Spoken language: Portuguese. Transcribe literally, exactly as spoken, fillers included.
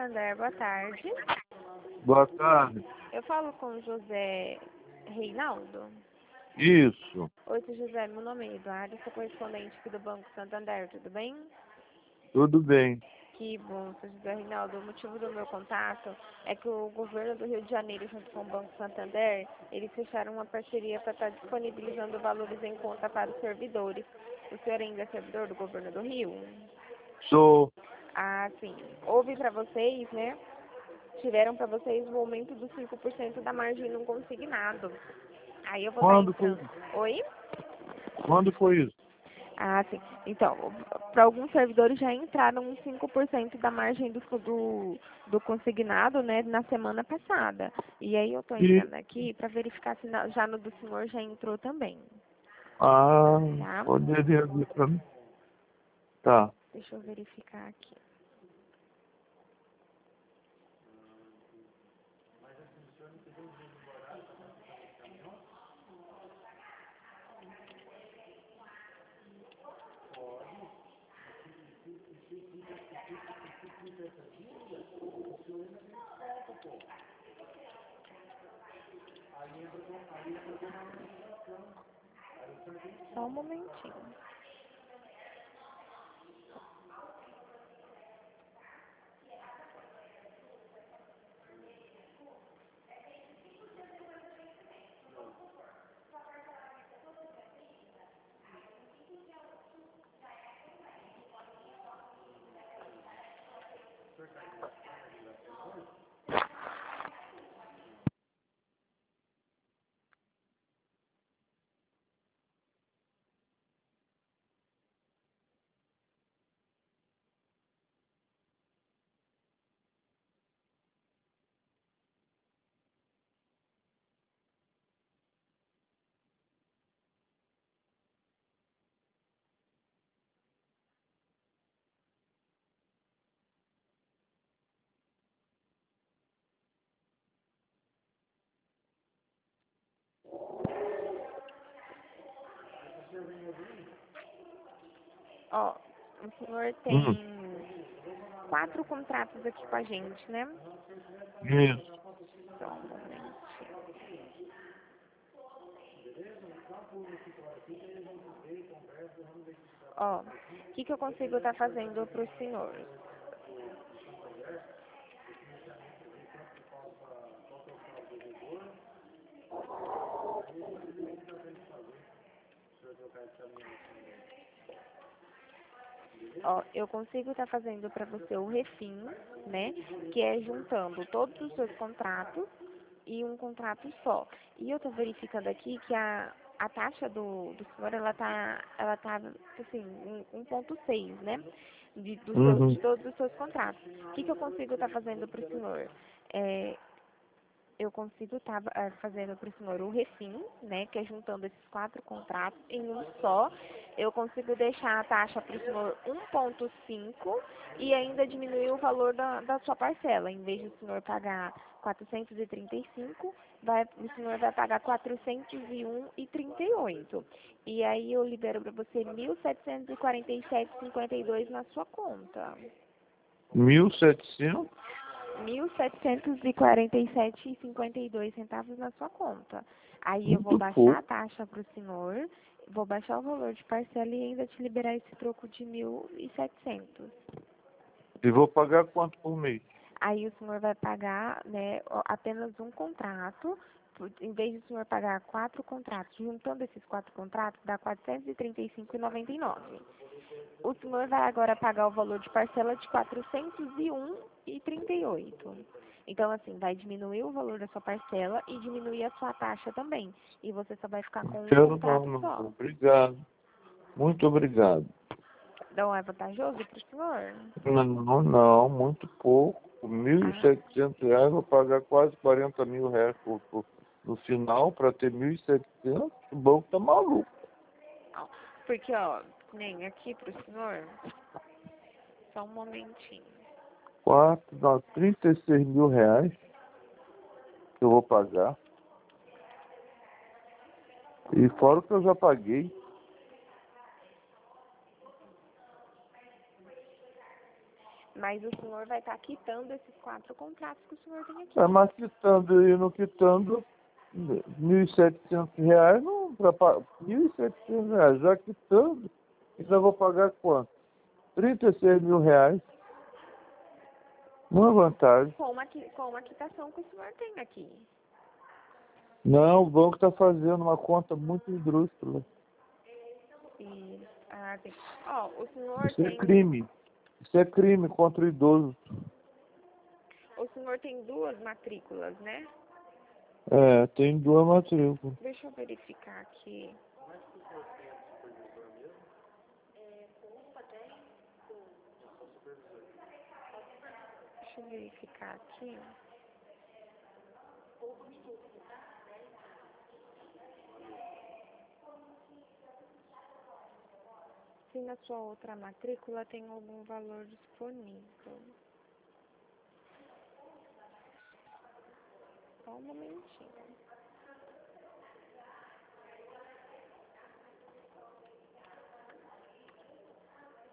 Santander, boa tarde. Boa tarde. Eu falo com o José Reinaldo. Isso. Oi, seu José, meu nome é Eduardo, sou correspondente aqui do Banco Santander, tudo bem? Tudo bem. Que bom, seu José Reinaldo. O motivo do meu contato é que o governo do Rio de Janeiro, junto com o Banco Santander, eles fecharam uma parceria para estar disponibilizando valores em conta para os servidores. O senhor ainda é servidor do governo do Rio? Sou. Ah, sim. Houve para vocês, né? Tiveram para vocês o aumento dos cinco por cento da margem no consignado. Aí eu vou estar Quando foi entrando. isso? Oi? Quando foi isso? Ah, sim. Então, para alguns servidores já entraram uns cinco por cento da margem do, do, do consignado, né, na semana passada. E aí eu estou E... entrando aqui para verificar se na- já no do senhor já entrou também. Ah, Tá? poderia vir pra mim. Tá. Deixa eu verificar aqui. Só um momentinho. Ó, o senhor Hum. tem quatro contratos aqui com a gente, né? Isso. Só um momento. Ó, o que, que eu consigo estar fazendo para o senhor? Ó, eu consigo estar fazendo para você o refim, né? Que é juntando todos os seus contratos e um contrato só. E eu tô verificando aqui que a, a taxa do, do senhor, ela tá, ela tá, assim, em um ponto seis, né? De, do seu, Uhum. de todos os seus contratos. O que, que eu consigo estar fazendo para o senhor? É, eu consigo estar fazendo para o senhor o refim, né, que é juntando esses quatro contratos em um só. Eu consigo deixar a taxa para o senhor um ponto cinco e ainda diminuir o valor da, da sua parcela. Em vez de o senhor pagar quatrocentos e trinta e cinco, vai, o senhor vai pagar quatrocentos e um e trinta e oito. E aí eu libero para você mil setecentos e quarenta e sete e cinquenta e dois na sua conta. Mil e setecentos? mil setecentos e quarenta e sete e cinquenta e dois centavos na sua conta. Aí eu vou Muito baixar a pouco. taxa para o senhor, vou baixar o valor de parcela e ainda te liberar esse troco de mil e setecentos. E vou pagar quanto por mês? Aí o senhor vai pagar, né, ó, apenas um contrato, por- em vez de o senhor pagar quatro contratos, juntando esses quatro contratos, dá quatrocentos e trinta e cinco reais e noventa e nove centavos. O senhor vai agora pagar o valor de parcela de quatrocentos e um reais e trinta e oito centavos. Então, assim, vai diminuir o valor da sua parcela e diminuir a sua taxa também. E você só vai ficar Não com um quero não, contrato não. só. Obrigado. Muito obrigado. Não é vantajoso para o senhor? Não, não, muito pouco. Mil e Ah, setecentos reais, vou pagar quase quarenta mil reais por, por- no final para ter mil e setecentos. O banco tá maluco. não. Porque, ó, nem aqui para o senhor, só um momentinho. Quatro, não, trinta e seis mil reais que eu vou pagar. E fora o que eu já paguei. Mas o senhor vai estar quitando esses quatro contratos que o senhor tem aqui. Tá, mas quitando e não quitando, mil e setecentos reais, não, para mil e setecentos reais, já quitando, então eu vou pagar quanto? trinta e seis mil reais. Uma vantagem. Com uma, qui- com uma quitação que o senhor tem aqui. Não, o banco está fazendo uma conta muito esdrúxula. E, ah, tem. Ó, o senhor Isso é tem, crime. Isso é crime contra o idoso. o senhor tem duas matrículas, né? É, tem duas matrículas. Deixa eu verificar aqui. Deixa eu verificar aqui. Se na sua outra matrícula tem algum valor disponível. Só um momentinho.